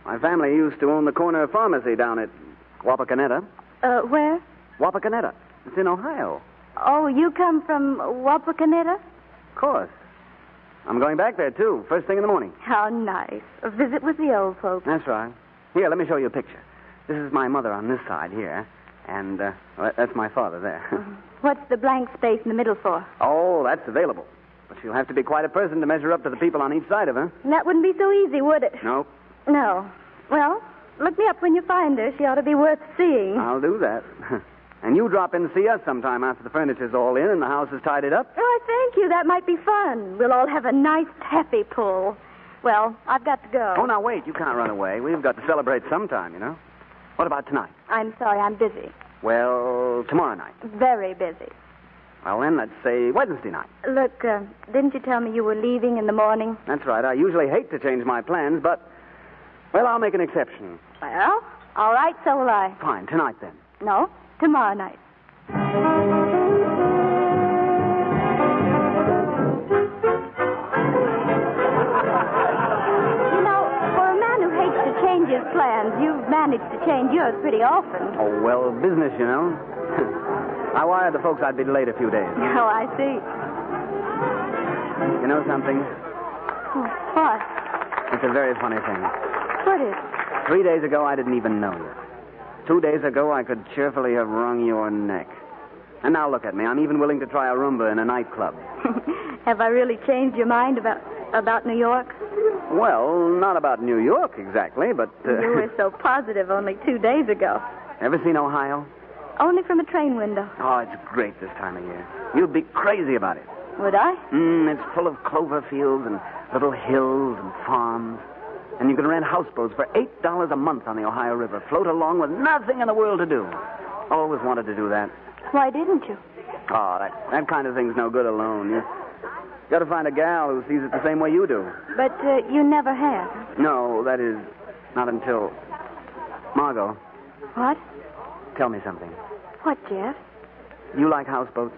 My family used to own the corner pharmacy down at Wapakoneta. Where? Wapakoneta. It's in Ohio. Oh, you come from Wapakoneta? Of course. I'm going back there, too, first thing in the morning. How nice. A visit with the old folks. That's right. Here, let me show you a picture. This is my mother on this side here, and that's my father there. What's the blank space in the middle for? Oh, that's available. But she'll have to be quite a person to measure up to the people on each side of her. That wouldn't be so easy, would it? Nope. No. Well, look me up when you find her. She ought to be worth seeing. I'll do that. And you drop in and see us sometime after the furniture's all in and the house is tidied up. Oh, thank you. That might be fun. We'll all have a nice taffy pull. Well, I've got to go. Oh, now wait. You can't run away. We've got to celebrate sometime, you know. What about tonight? I'm sorry. I'm busy. Well, tomorrow night. Very busy. Well, then, let's say Wednesday night. Look, didn't you tell me you were leaving in the morning? That's right. I usually hate to change my plans, but, well, I'll make an exception. Well, all right, so will I. Fine. Tonight, then. No, tomorrow night. You know, for a man who hates to change his plans, you've managed to change yours pretty often. Oh, well, business, you know. I wired the folks I'd be late a few days. Oh, I see. You know something? What? It's a very funny thing. What is? 3 days ago, I didn't even know you. 2 days ago, I could cheerfully have wrung your neck. And now look at me. I'm even willing to try a Roomba in a nightclub. Have I really changed your mind about New York? Well, not about New York exactly, but... You were so positive only 2 days ago. Ever seen Ohio? Only from a train window. Oh, it's great this time of year. You'd be crazy about it. Would I? It's full of clover fields and little hills and farms. And you can rent houseboats for $8 a month on the Ohio River. Float along with nothing in the world to do. Always wanted to do that. Why didn't you? Oh, that kind of thing's no good alone. You got to find a gal who sees it the same way you do. But you never have. No, that is, not until... Margot. What? Tell me something. What, Jeff? You like houseboats?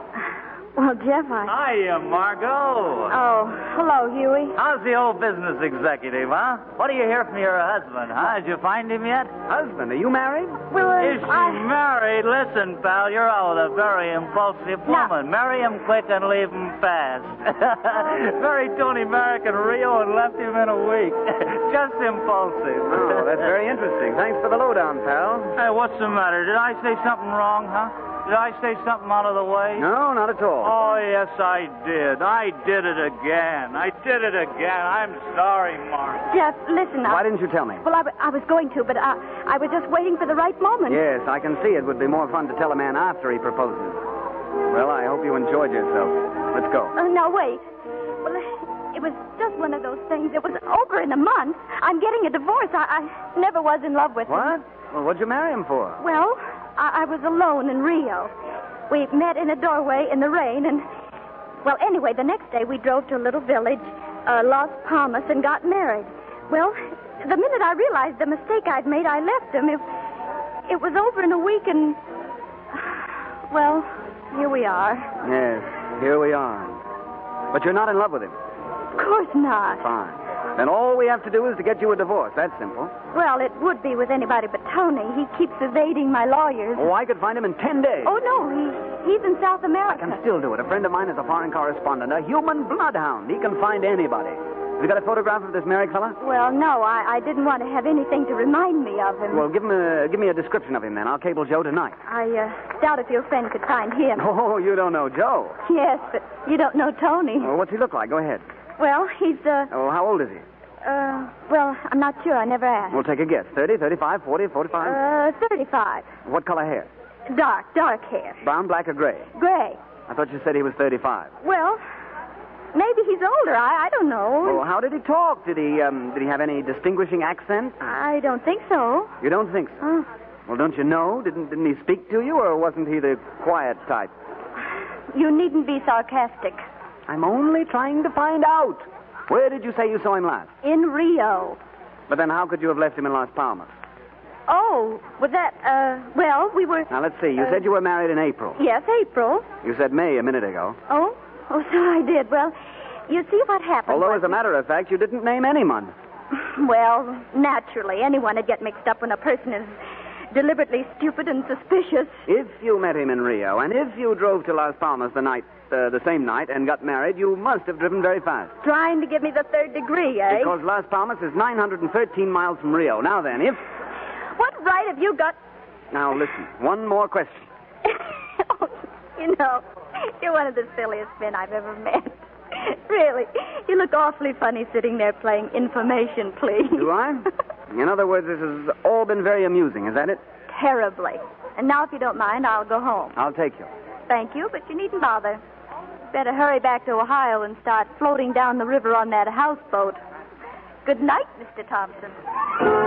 Well, Jeff, Hiya, Margot. Oh, hello, Huey. How's the old business executive, huh? What do you hear from your husband, huh? Did you find him yet? Husband, are you married? Well, Is she married? Listen, pal, you're out with a very impulsive woman. Marry him quick and leave him fast. Married Tony Merrick in Rio and left him in a week. Just impulsive. Oh, that's very interesting. Thanks for the lowdown, pal. Hey, what's the matter? Did I say something wrong, huh? Did I say something out of the way? No, not at all. Oh, yes, I did. I did it again. I'm sorry, Mark. Jeff, listen. Why didn't you tell me? Well, I was going to, but I was just waiting for the right moment. Yes, I can see it would be more fun to tell a man after he proposes. Well, I hope you enjoyed yourself. Let's go. No, wait. Well, it was just one of those things. It was over in a month. I'm getting a divorce. I never was in love with him. What? Well, what'd you marry him for? Well, I was alone in Rio. We met in a doorway in the rain, and... Well, anyway, the next day we drove to a little village, Las Palmas, and got married. Well, the minute I realized the mistake I'd made, I left him. It was over in a week, and... Well, here we are. Yes, here we are. But you're not in love with him? Of course not. Fine. Then all we have to do is to get you a divorce. That's simple. Well, it would be with anybody but Tony. He keeps evading my lawyers. Oh, I could find him in 10 days. Oh, no, he's in South America. I can still do it. A friend of mine is a foreign correspondent, a human bloodhound. He can find anybody. Have you got a photograph of this Merrick fella? Well, no, I didn't want to have anything to remind me of him. Well, give me a description of him, then. I'll cable Joe tonight. I doubt if your friend could find him. Oh, you don't know Joe. Yes, but you don't know Tony. Well, what's he look like? Go ahead. Well, he's, Oh, how old is he? Well, I'm not sure. I never asked. We'll take a guess. 30, 35, 40, 45? 35. What color hair? Dark hair. Brown, black, or gray? Gray. I thought you said he was 35. Well, maybe he's older. I don't know. Well, how did he talk? Did he have any distinguishing accent? I don't think so. You don't think so? Well, don't you know? Didn't he speak to you, or wasn't he the quiet type? You needn't be sarcastic. I'm only trying to find out. Where did you say you saw him last? In Rio. But then how could you have left him in Las Palmas? Oh, was that, well, we were... Now, let's see. You said you were married in April. Yes, April. You said May a minute ago. Oh, so I did. Well, you see what happened. Although, as a matter of fact, you didn't name any month. Well, naturally, anyone would get mixed up when a person is deliberately stupid and suspicious. If you met him in Rio, and if you drove to Las Palmas the same night, and got married, you must have driven very fast. Trying to give me the third degree, eh? Because Las Palmas is 913 miles from Rio. Now then, if... What right have you got... Now, listen, one more question. Oh, you know, you're one of the silliest men I've ever met. Really, you look awfully funny sitting there playing information, please. Do I? In other words, this has all been very amusing, is that it? Terribly. And now, if you don't mind, I'll go home. I'll take you. Thank you, but you needn't bother. Better hurry back to Ohio and start floating down the river on that houseboat. Good night, Mr. Thompson.